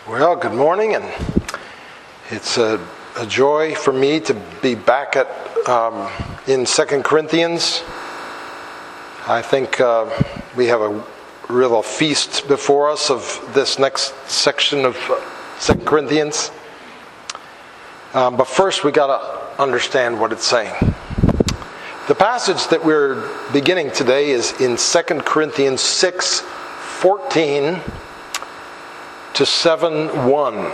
Well, good morning, and it's a joy for me to be back in 2 Corinthians. I think we have a real feast before us of this next section of 2 Corinthians. But first, we got to understand what it's saying. The passage that we're beginning today is in 2 Corinthians 6:14 to 7:1.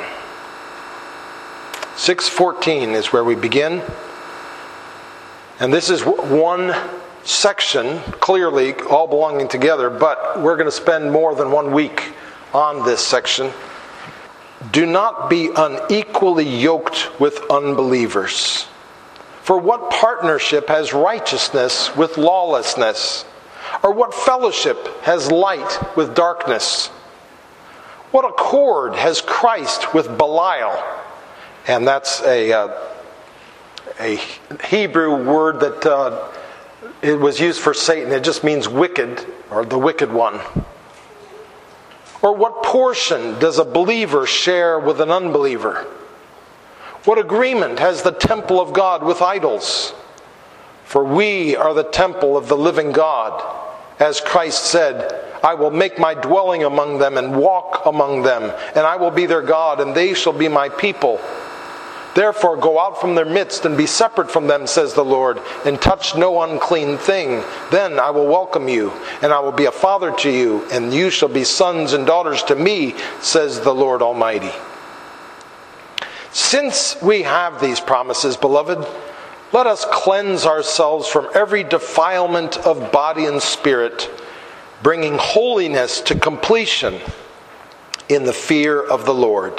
6:14 is where we begin. And this is one section, clearly all belonging together, but we're going to spend more than 1 week on this section. Do not be unequally yoked with unbelievers. For what partnership has righteousness with lawlessness? Or what fellowship has light with darkness? What accord has Christ with Belial? And that's a Hebrew word that it was used for Satan. It just means wicked, or the wicked one. Or what portion does a believer share with an unbeliever? What agreement has the temple of God with idols? For we are the temple of the living God. As Christ said, I will make my dwelling among them and walk among them, and I will be their God, and they shall be my people. Therefore go out from their midst and be separate from them, says the Lord, and touch no unclean thing. Then I will welcome you, and I will be a father to you, and you shall be sons and daughters to me, says the Lord Almighty. Since we have these promises, beloved, let us cleanse ourselves from every defilement of body and spirit, bringing holiness to completion in the fear of the Lord.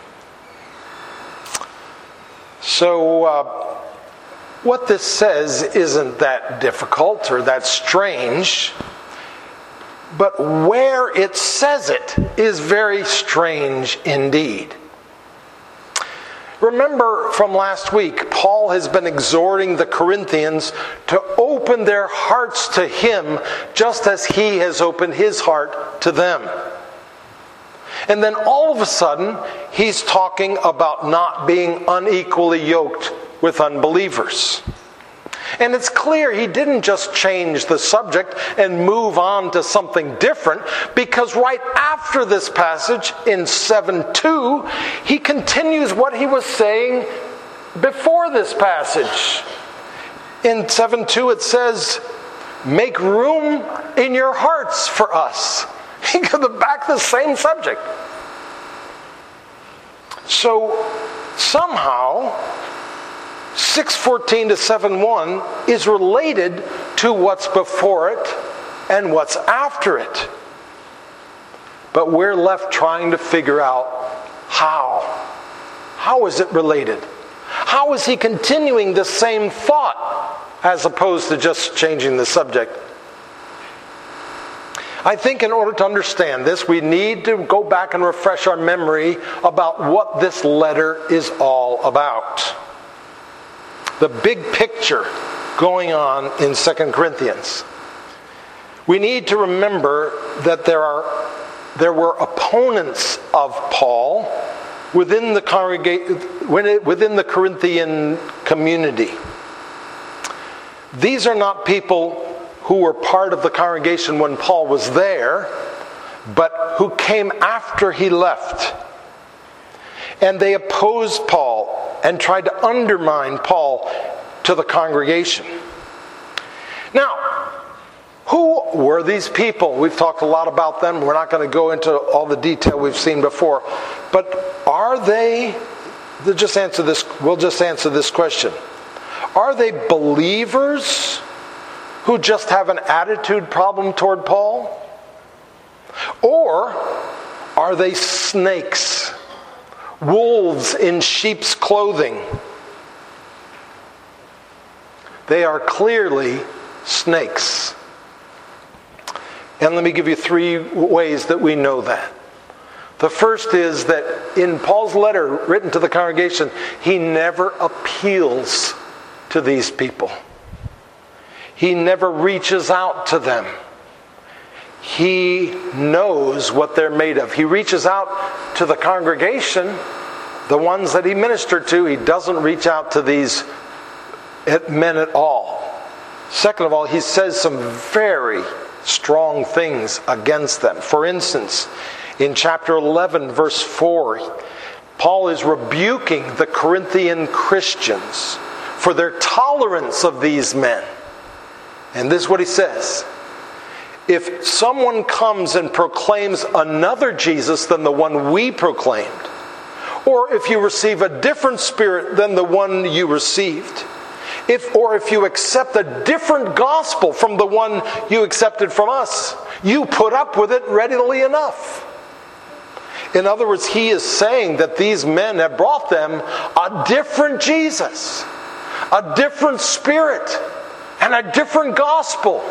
So, what this says isn't that difficult or that strange, but where it says it is very strange indeed. Remember from last week, Paul has been exhorting the Corinthians to open their hearts to him just as he has opened his heart to them. And then all of a sudden, he's talking about not being unequally yoked with unbelievers. And it's clear he didn't just change the subject and move on to something different, because right after this passage in 7:2, he continues what he was saying before this passage. In 7:2 it says, make room in your hearts for us. He goes back to the same subject. So somehow 6:14 to 7:1 is related to what's before it and what's after it. But we're left trying to figure out how. How is it related? How is he continuing the same thought as opposed to just changing the subject? I think in order to understand this, we need to go back and refresh our memory about what this letter is all about. The big picture going on in 2 Corinthians. We need to remember that there were opponents of Paul within the Corinthian community. These are not people who were part of the congregation when Paul was there, but who came after he left. And they opposed Paul and tried to undermine Paul to the congregation. Now, who were these people? We've talked a lot about them. We're not going to go into all the detail we've seen before. But are they, we'll just answer this question. Are they believers who just have an attitude problem toward Paul? Or are they snakes? Wolves in sheep's clothing? They are clearly snakes. And let me give you 3 ways that we know that. The first is that in Paul's letter written to the congregation, he never appeals to these people. He never reaches out to them. He knows what they're made of. He reaches out to the congregation, the ones that he ministered to. He doesn't reach out to these men at all. Second of all, he says some very strong things against them. For instance, in chapter 11, verse 4, Paul is rebuking the Corinthian Christians for their tolerance of these men. And this is what he says. If someone comes and proclaims another Jesus than the one we proclaimed, or if you receive a different spirit than the one you received, if you accept a different gospel from the one you accepted from us, you put up with it readily enough. In other words, he is saying that these men have brought them a different Jesus, a different spirit, and a different gospel.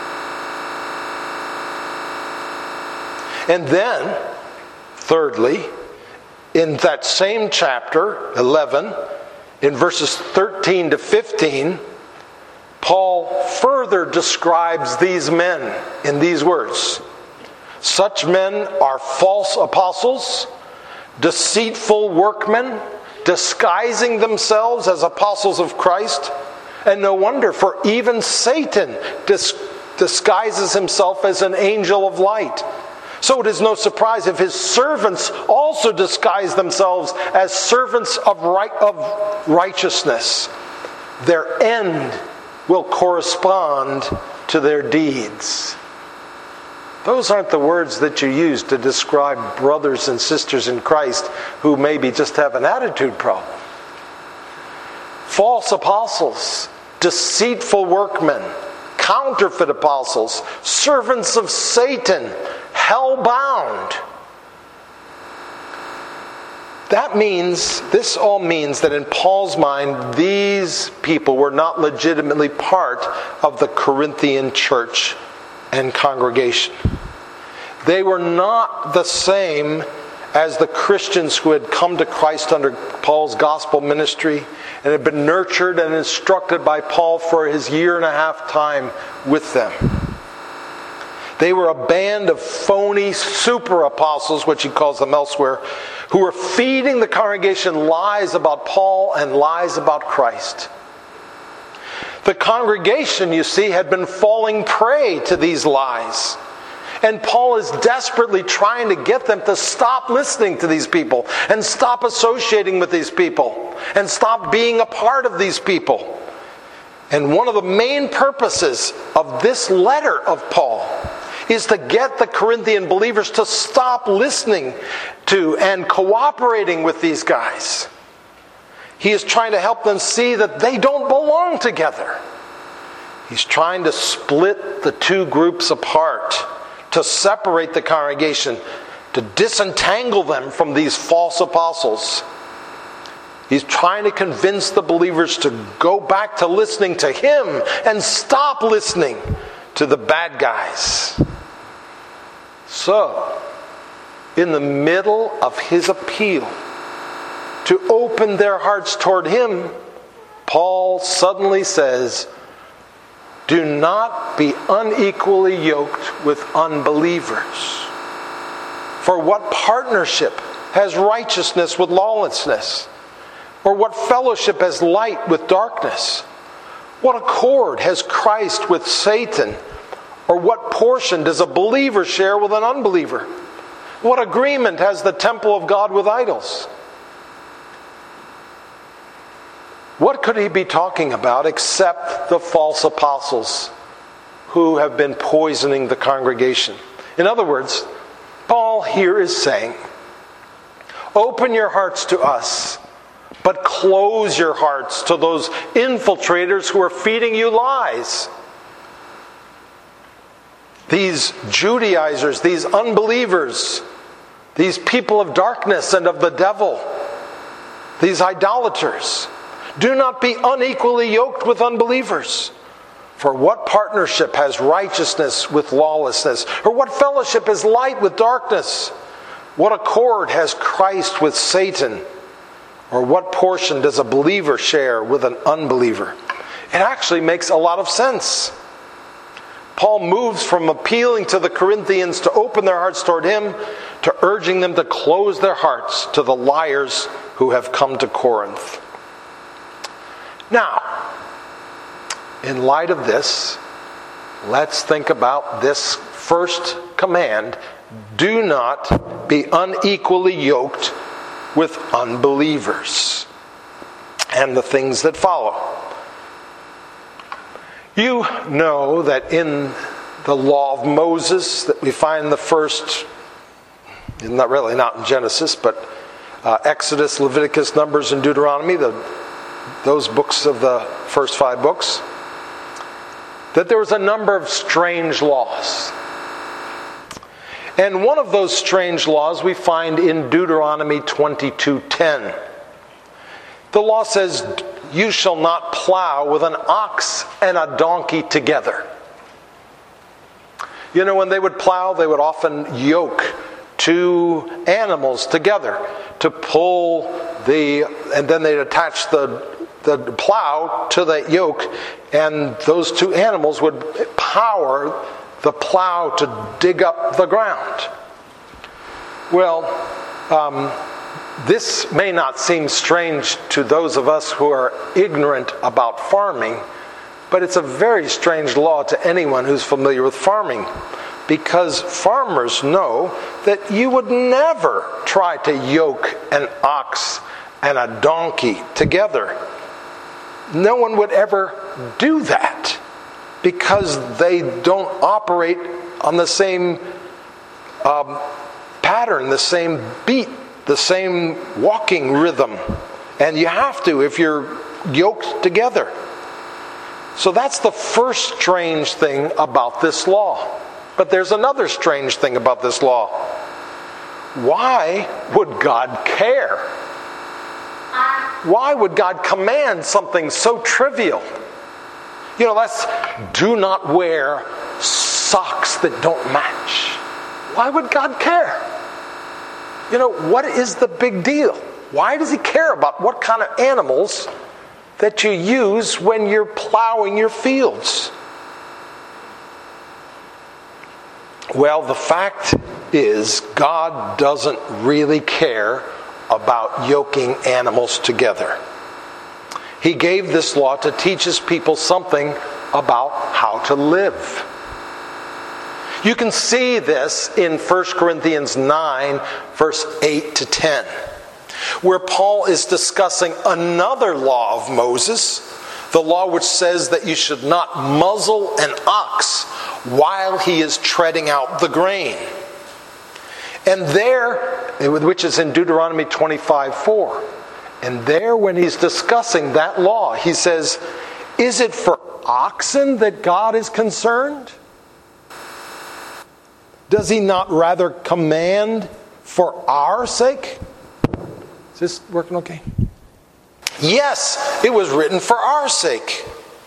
And then, thirdly, in that same chapter, 11, in verses 13 to 15, Paul further describes these men in these words. Such men are false apostles, deceitful workmen, disguising themselves as apostles of Christ. And no wonder, for even Satan disguises himself as an angel of light. So it is no surprise if his servants also disguise themselves as servants of righteousness. Their end will correspond to their deeds. Those aren't the words that you use to describe brothers and sisters in Christ who maybe just have an attitude problem. False apostles, deceitful workmen, counterfeit apostles, servants of Satan, hell-bound. This all means that in Paul's mind, these people were not legitimately part of the Corinthian church and congregation. They were not the same as the Christians who had come to Christ under Paul's gospel ministry and had been nurtured and instructed by Paul for his 1.5 year time with them. They were a band of phony super apostles, which he calls them elsewhere, who were feeding the congregation lies about Paul and lies about Christ. The congregation, you see, had been falling prey to these lies. And Paul is desperately trying to get them to stop listening to these people and stop associating with these people and stop being a part of these people. And one of the main purposes of this letter of Paul is to get the Corinthian believers to stop listening to and cooperating with these guys. He is trying to help them see that they don't belong together. He's trying to split the two groups apart, to separate the congregation, to disentangle them from these false apostles. He's trying to convince the believers to go back to listening to him and stop listening to the bad guys. So, in the middle of his appeal to open their hearts toward him, Paul suddenly says, do not be unequally yoked with unbelievers. For what partnership has righteousness with lawlessness? Or what fellowship has light with darkness? What accord has Christ with Satan? Or what portion does a believer share with an unbeliever? What agreement has the temple of God with idols? What could he be talking about except the false apostles who have been poisoning the congregation? In other words, Paul here is saying, open your hearts to us, but close your hearts to those infiltrators who are feeding you lies. These Judaizers, these unbelievers, these people of darkness and of the devil, these idolaters. Do not be unequally yoked with unbelievers. For what partnership has righteousness with lawlessness? Or what fellowship is light with darkness? What accord has Christ with Satan? Or what portion does a believer share with an unbeliever? It actually makes a lot of sense. Paul moves from appealing to the Corinthians to open their hearts toward him to urging them to close their hearts to the liars who have come to Corinth. Now, in light of this, let's think about this first command: do not be unequally yoked with unbelievers, and the things that follow. You know that in the law of Moses that we find the first, not in Genesis, but Exodus, Leviticus, Numbers, and Deuteronomy, those books of the first 5 books, that there was a number of strange laws. And one of those strange laws we find in Deuteronomy 22:10. The law says, you shall not plow with an ox and a donkey together. You know, when they would plow, they would often yoke 2 animals together to pull and then they'd attach the plow to that yoke, and those 2 animals would power the plow to dig up the ground. Well, this may not seem strange to those of us who are ignorant about farming, but it's a very strange law to anyone who's familiar with farming, because farmers know that you would never try to yoke an ox and a donkey together. No one would ever do that, because they don't operate on the same pattern, the same beat, the same walking rhythm. And you have to if you're yoked together. So that's the first strange thing about this law. But there's another strange thing about this law. Why would God care? Why would God command something so trivial? You know, do not wear socks that don't match. Why would God care? You know, what is the big deal? Why does he care about what kind of animals that you use when you're plowing your fields? Well, the fact is, God doesn't really care about yoking animals together. He gave this law to teach his people something about how to live. You can see this in 1 Corinthians 9, verse 8 to 10, where Paul is discussing another law of Moses, the law which says that you should not muzzle an ox while he is treading out the grain. And there, which is in Deuteronomy 25:4, and there when he's discussing that law, he says, is it for oxen that God is concerned? Does he not rather command for our sake? Is this working okay? Yes, it was written for our sake.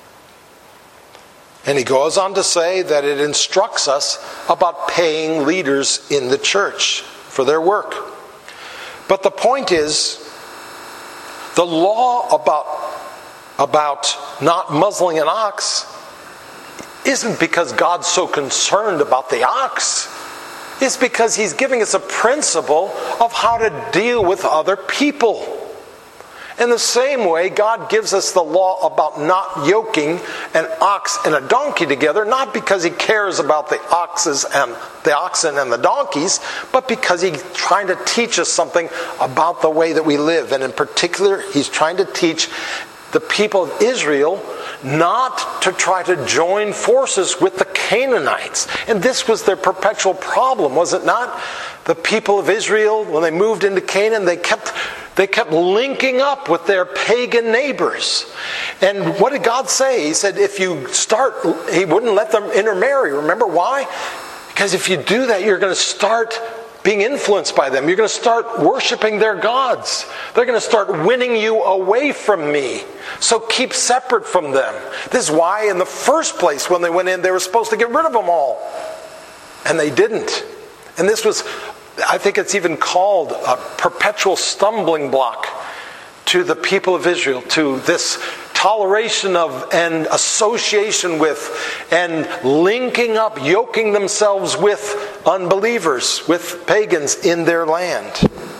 And he goes on to say that it instructs us about paying leaders in the church for their work. But the point is, the law about not muzzling an ox isn't because God's so concerned about the ox. It's because he's giving us a principle of how to deal with other people. In the same way, God gives us the law about not yoking an ox and a donkey together, not because he cares about the oxen and the donkeys, but because he's trying to teach us something about the way that we live. And in particular, he's trying to teach the people of Israel not to try to join forces with the Canaanites. And this was their perpetual problem, was it not? The people of Israel, when they moved into Canaan, they kept linking up with their pagan neighbors. And what did God say? He said he wouldn't let them intermarry. Remember why? Because if you do that, you're going to start being influenced by them. You're going to start worshiping their gods. They're going to start winning you away from me. So keep separate from them. This is why in the first place when they went in, they were supposed to get rid of them all. And they didn't. And this was, I think it's even called a perpetual stumbling block to the people of Israel, to this toleration of and association with and linking up, yoking themselves with unbelievers, with pagans in their land.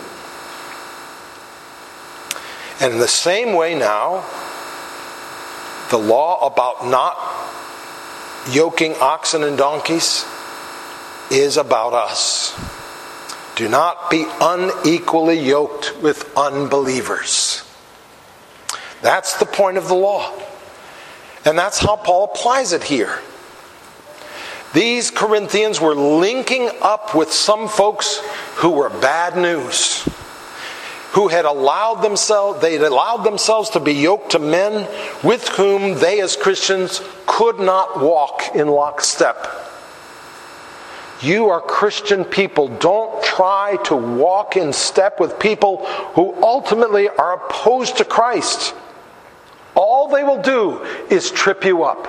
And in the same way now, the law about not yoking oxen and donkeys is about us. Do not be unequally yoked with unbelievers. That's the point of the law. And that's how Paul applies it here. These Corinthians were linking up with some folks who were bad news, who had allowed themselves to be yoked to men with whom they as Christians could not walk in lockstep. You are Christian people. Don't try to walk in step with people who ultimately are opposed to Christ. All they will do is trip you up.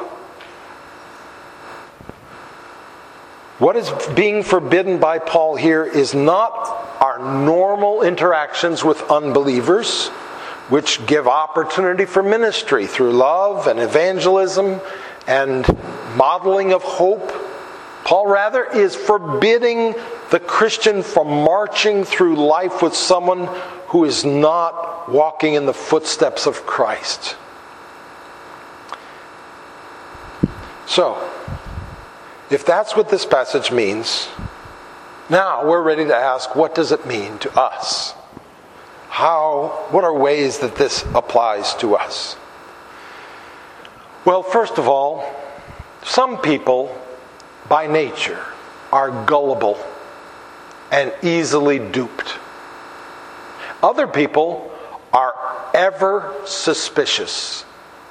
What is being forbidden by Paul here is not our normal interactions with unbelievers, which give opportunity for ministry through love and evangelism and modeling of hope. Paul rather is forbidding the Christian from marching through life with someone who is not walking in the footsteps of Christ. So, if that's what this passage means, now we're ready to ask, what does it mean to us? What are ways that this applies to us? Well, first of all, some people by nature are gullible and easily duped. Other people are ever suspicious.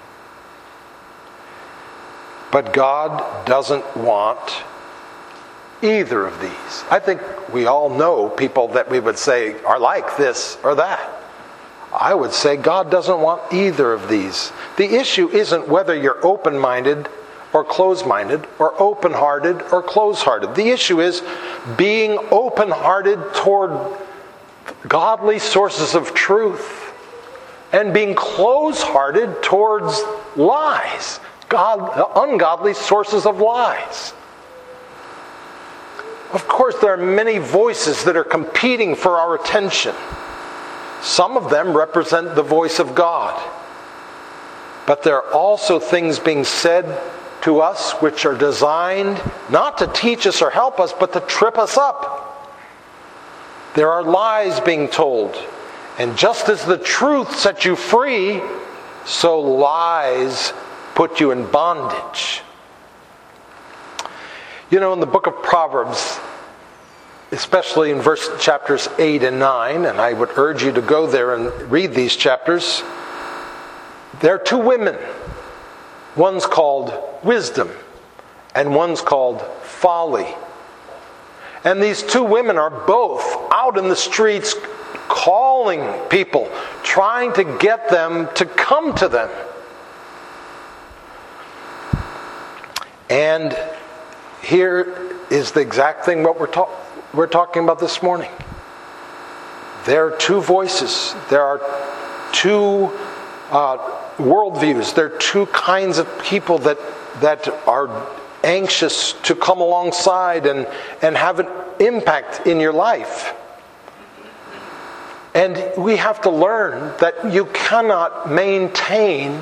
But God doesn't want either of these. I think we all know people that we would say are like this or that. I would say God doesn't want either of these. The issue isn't whether you're open-minded or closed-minded, or open-hearted or closed-hearted. The issue is being open-hearted toward godly sources of truth and being closed-hearted towards lies. Ungodly sources of lies. Of course, there are many voices that are competing for our attention. Some of them represent the voice of God. But there are also things being said to us which are designed not to teach us or help us, but to trip us up. There are lies being told. And just as the truth sets you free, so lies put you in bondage. You know, in the book of Proverbs, especially in chapters 8 and 9, and I would urge you to go there and read these chapters, there are two women. One's called wisdom, and one's called folly. And these two women are both out in the streets calling people, trying to get them to come to them. And here is the exact thing what we're talking about this morning. There are two voices. There are two worldviews. There are two kinds of people that are anxious to come alongside and have an impact in your life. And we have to learn that you cannot maintain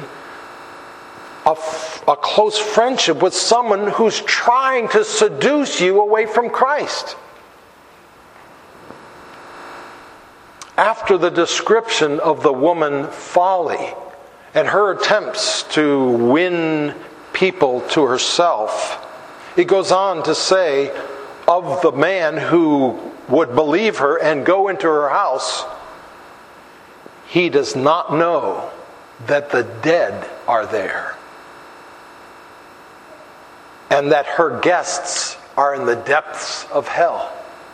a close friendship with someone who's trying to seduce you away from Christ. After the description of the woman Folly and her attempts to win people to herself, it goes on to say of the man who would believe her and go into her house, he does not know that the dead are there, and that her guests are in the depths of hell.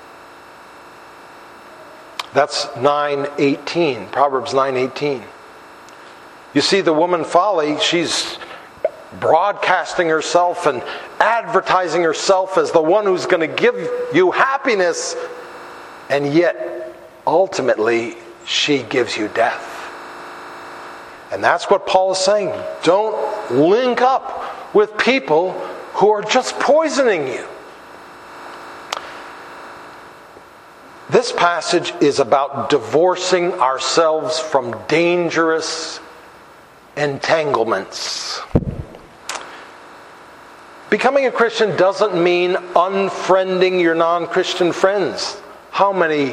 That's 9:18, Proverbs 9:18. You see, the woman Folly, she's broadcasting herself and advertising herself as the one who's going to give you happiness, and yet ultimately she gives you death. And that's what Paul is saying. Don't link up with people who are just poisoning you. This passage is about divorcing ourselves from dangerous entanglements. Becoming a Christian doesn't mean unfriending your non-Christian friends. How many,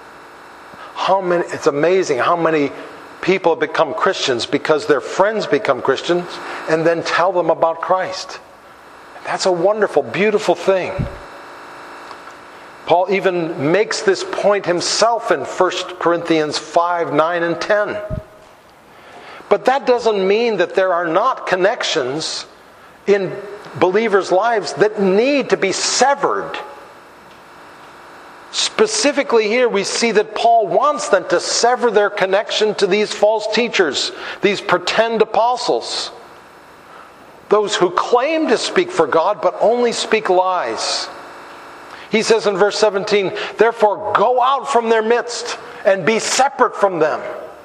it's amazing how many people become Christians because their friends become Christians and then tell them about Christ. That's a wonderful, beautiful thing. Paul even makes this point himself in 1 Corinthians 5, 9, and 10. But that doesn't mean that there are not connections in believers' lives that need to be severed. Specifically here, we see that Paul wants them to sever their connection to these false teachers, these pretend apostles, those who claim to speak for God but only speak lies. He says in verse 17, "Therefore go out from their midst and be separate from them."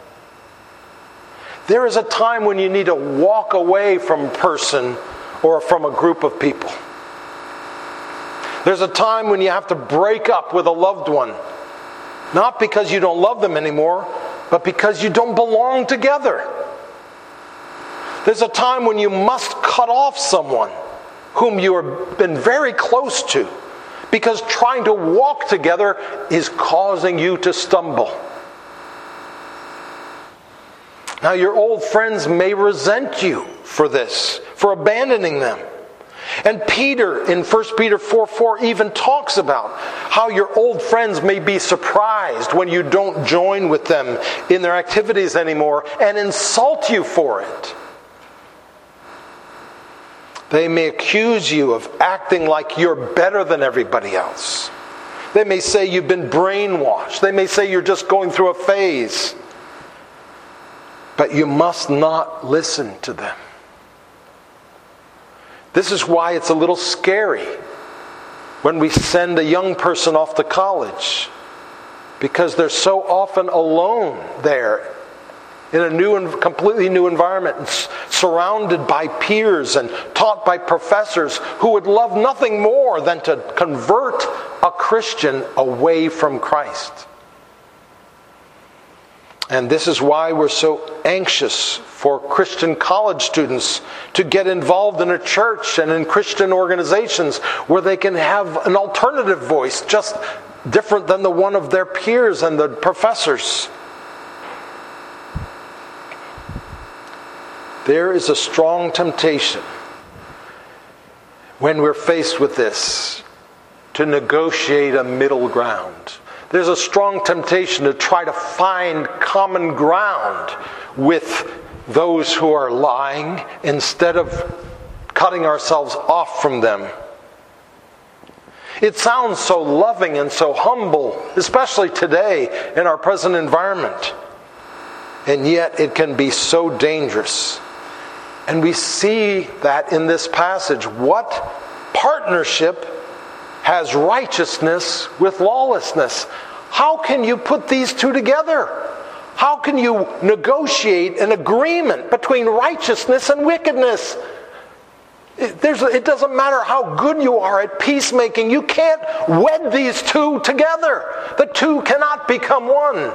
There is a time when you need to walk away from a person or from a group of people. There's a time when you have to break up with a loved one. Not because you don't love them anymore, but because you don't belong together. There's a time when you must cut off someone whom you have been very close to, because trying to walk together is causing you to stumble. Now, your old friends may resent you for this, for abandoning them. And Peter, in 1 Peter 4:4, even talks about how your old friends may be surprised when you don't join with them in their activities anymore and insult you for it. They may accuse you of acting like you're better than everybody else. They may say you've been brainwashed. They may say you're just going through a phase. But you must not listen to them. This is why it's a little scary when we send a young person off to college, because they're so often alone there in a new and completely new environment, and surrounded by peers and taught by professors who would love nothing more than to convert a Christian away from Christ. And this is why we're so anxious for Christian college students to get involved in a church and in Christian organizations where they can have an alternative voice, just different than the one of their peers and the professors. There is a strong temptation when we're faced with this to negotiate a middle ground. There's a strong temptation to try to find common ground with those who are lying instead of cutting ourselves off from them. It sounds so loving and so humble, especially today in our present environment. And yet it can be so dangerous. And we see that in this passage. What partnership has righteousness with lawlessness? How can you put these two together? How can you negotiate an agreement between righteousness and wickedness? It doesn't matter how good you are at peacemaking. You can't wed these two together. The two cannot become one.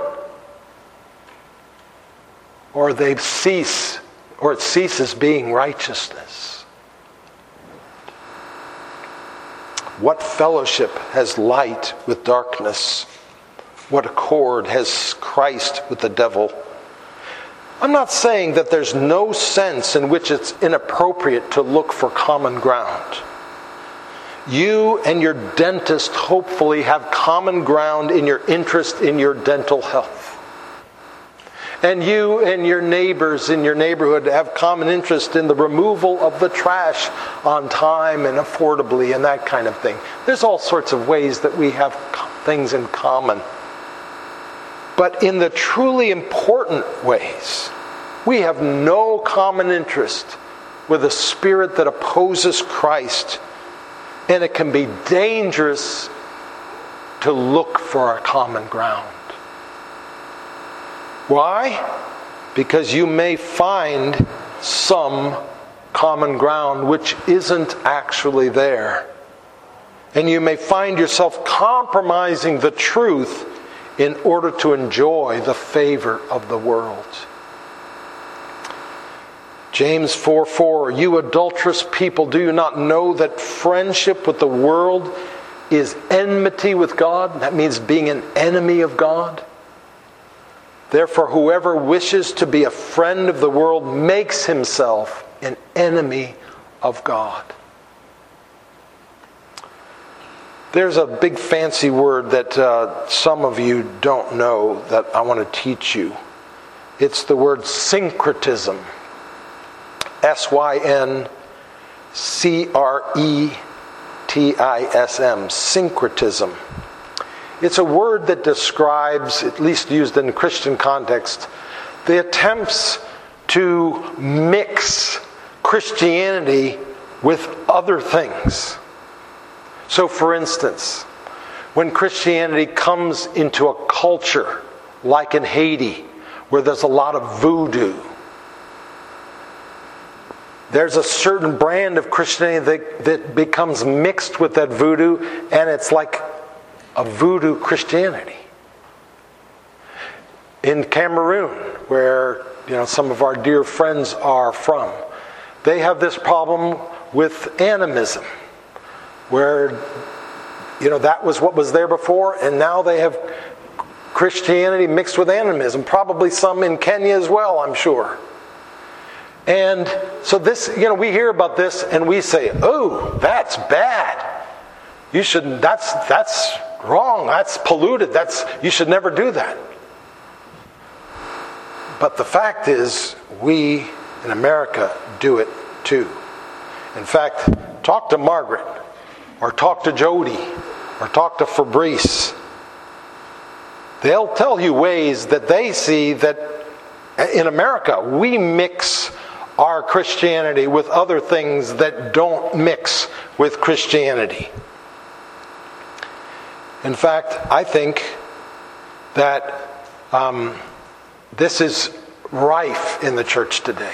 Or it ceases being righteousness. What fellowship has light with darkness? What accord has Christ with the devil? I'm not saying that there's no sense in which it's inappropriate to look for common ground. You and your dentist hopefully have common ground in your interest in your dental health. And you and your neighbors in your neighborhood have common interest in the removal of the trash on time and affordably and that kind of thing. There's all sorts of ways that we have things in common. But in the truly important ways, we have no common interest with a spirit that opposes Christ. And it can be dangerous to look for a common ground. Why? because you may find some common ground which isn't actually there. And you may find yourself compromising the truth in order to enjoy the favor of the world. James 4:4, you adulterous people, do you not know that friendship with the world is enmity with God? That means being an enemy of God. Therefore, whoever wishes to be a friend of the world makes himself an enemy of God. There's a big fancy word that some of you don't know that I want to teach you. It's the word syncretism. syncretism. Syncretism. It's a word that describes, at least used in Christian context, the attempts to mix Christianity with other things. So, for instance, when Christianity comes into a culture, like in Haiti, where there's a lot of voodoo, there's a certain brand of Christianity that becomes mixed with that voodoo, and it's like a voodoo Christianity. In Cameroon, where some of our dear friends are from, they have this problem with animism, where that was what was there before, and now they have Christianity mixed with animism. Probably some in Kenya as well, I'm sure. And so this, we hear about this and we say, "Oh, that's bad. You shouldn't. That's wrong. That's polluted. You should never do that." But the fact is, we in America do it too. In fact, talk to Margaret, or talk to Jody, or talk to Fabrice. They'll tell you ways that they see that in America we mix our Christianity with other things that don't mix with Christianity. In fact, I think that this is rife in the church today.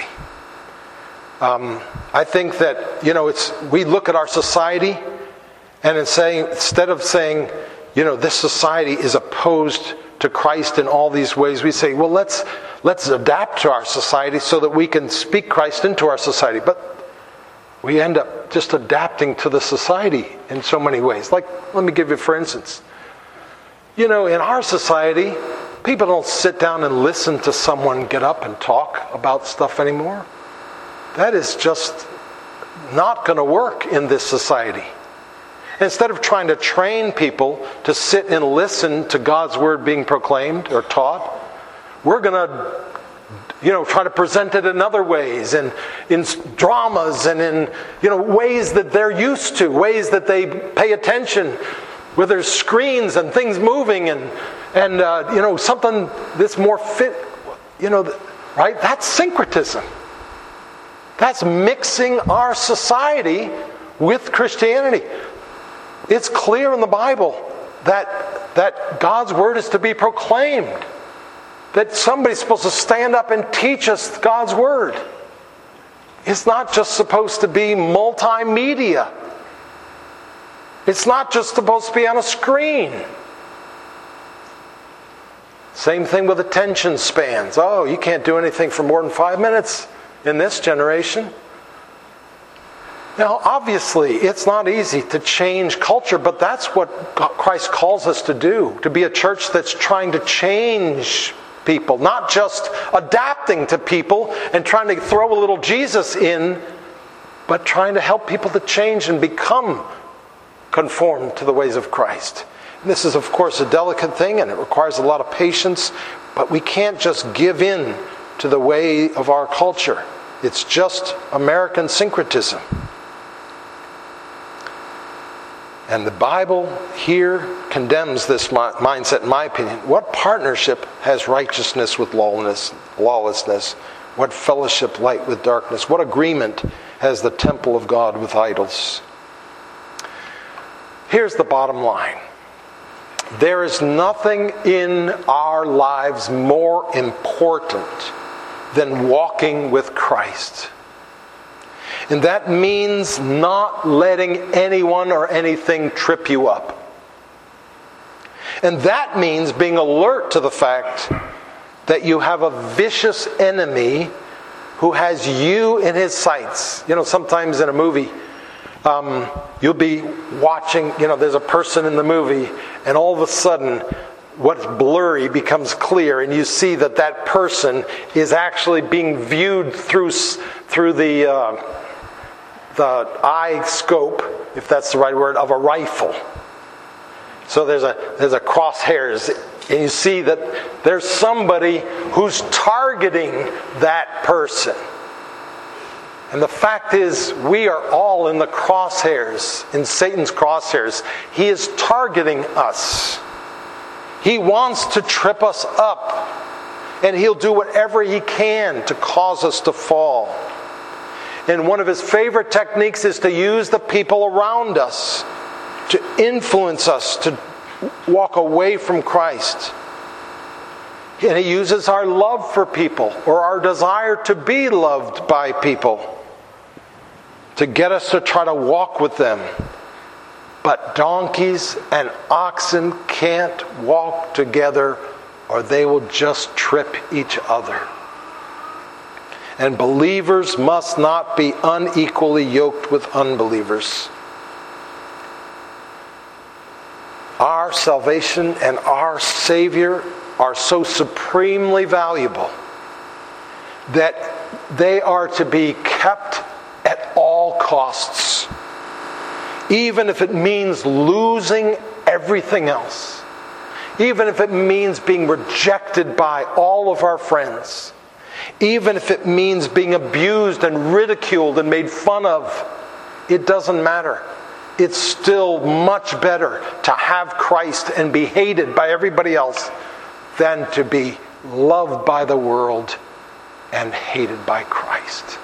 I think that, we look at our society and instead of saying, this society is opposed to Christ in all these ways, we say, well, let's adapt to our society so that we can speak Christ into our society. But we end up just adapting to the society in so many ways. Like, let me give you for instance. In our society, people don't sit down and listen to someone get up and talk about stuff anymore. That is just not going to work in this society. Instead of trying to train people to sit and listen to God's word being proclaimed or taught, we're going to, try to present it in other ways, and in dramas, and in, ways that they're used to, ways that they pay attention, where there's screens and things moving, and something that's more fit, right? That's syncretism. That's mixing our society with Christianity. It's clear in the Bible that God's word is to be proclaimed. That somebody's supposed to stand up and teach us God's word. It's not just supposed to be multimedia. It's not just supposed to be on a screen. Same thing with attention spans. Oh, you can't do anything for more than 5 minutes in this generation. Now, obviously, it's not easy to change culture, but that's what Christ calls us to do. To be a church that's trying to change people, not just adapting to people and trying to throw a little Jesus in, but trying to help people to change and become conformed to the ways of Christ. And this is, of course, a delicate thing, and it requires a lot of patience, but we can't just give in to the way of our culture. It's just American syncretism. And the Bible here condemns this mindset, in my opinion. What partnership has righteousness with lawlessness? What fellowship light with darkness? What agreement has the temple of God with idols? Here's the bottom line. There is nothing in our lives more important than walking with Christ. And that means not letting anyone or anything trip you up. And that means being alert to the fact that you have a vicious enemy who has you in his sights. You know, sometimes in a movie, you'll be watching, there's a person in the movie, and all of a sudden, what's blurry becomes clear, and you see that person is actually being viewed through the eye scope, if that's the right word, of a rifle. So there's a crosshairs, and you see that there's somebody who's targeting that person. And the fact is, we are all in the crosshairs, in Satan's crosshairs. He is targeting us. He wants to trip us up, and he'll do whatever he can to cause us to fall. And one of his favorite techniques is to use the people around us to influence us to walk away from Christ. And he uses our love for people, or our desire to be loved by people, to get us to try to walk with them. But donkeys and oxen can't walk together, or they will just trip each other. And believers must not be unequally yoked with unbelievers. Our salvation and our Savior are so supremely valuable that they are to be kept at all costs, even if it means losing everything else, even if it means being rejected by all of our friends, even if it means being abused and ridiculed and made fun of. It doesn't matter. It's still much better to have Christ and be hated by everybody else than to be loved by the world and hated by Christ.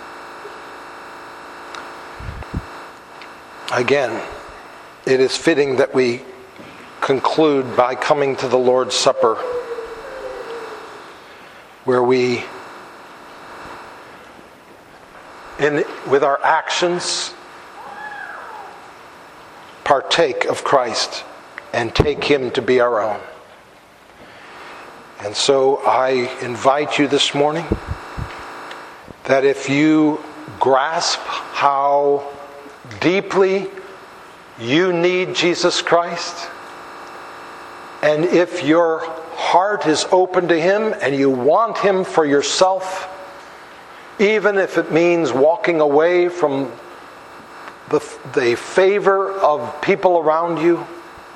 Again, it is fitting that we conclude by coming to the Lord's Supper, where we, with our actions, partake of Christ and take him to be our own. And so I invite you this morning that if you grasp how deeply you need Jesus Christ, and if your heart is open to him and you want him for yourself, even if it means walking away from the favor of people around you,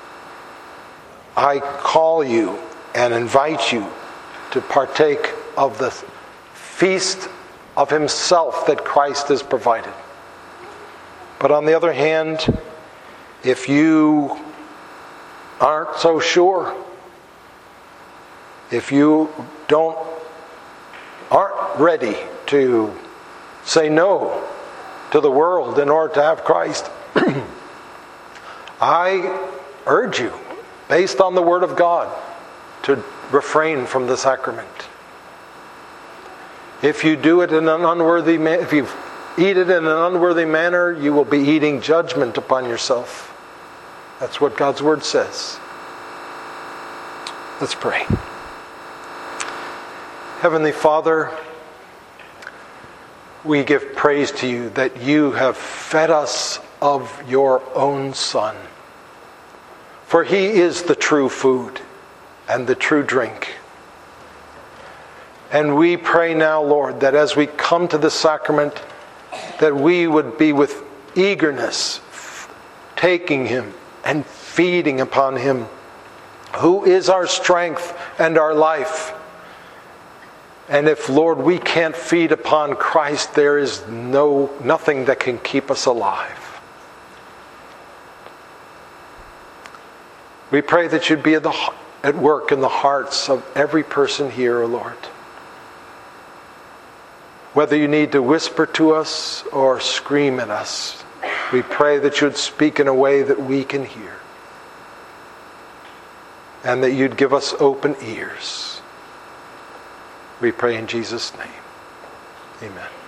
I call you and invite you to partake of the feast of himself that Christ has provided. But on the other hand, if you aren't so sure, if you aren't ready to say no to the world in order to have Christ, I urge you, based on the Word of God, to refrain from the sacrament. If you do it in an unworthy if you eat it in an unworthy manner, you will be eating judgment upon yourself. That's what God's Word says. Let's pray. Heavenly Father, we give praise to you that you have fed us of your own Son. For he is the true food and the true drink. And we pray now, Lord, that as we come to the sacrament, that we would be with eagerness taking him and feeding upon him, who is our strength and our life. And if, Lord, we can't feed upon Christ, there is nothing that can keep us alive. We pray that you'd be at work in the hearts of every person here, O Lord. Whether you need to whisper to us or scream at us, we pray that you'd speak in a way that we can hear. And that you'd give us open ears. We pray in Jesus' name. Amen.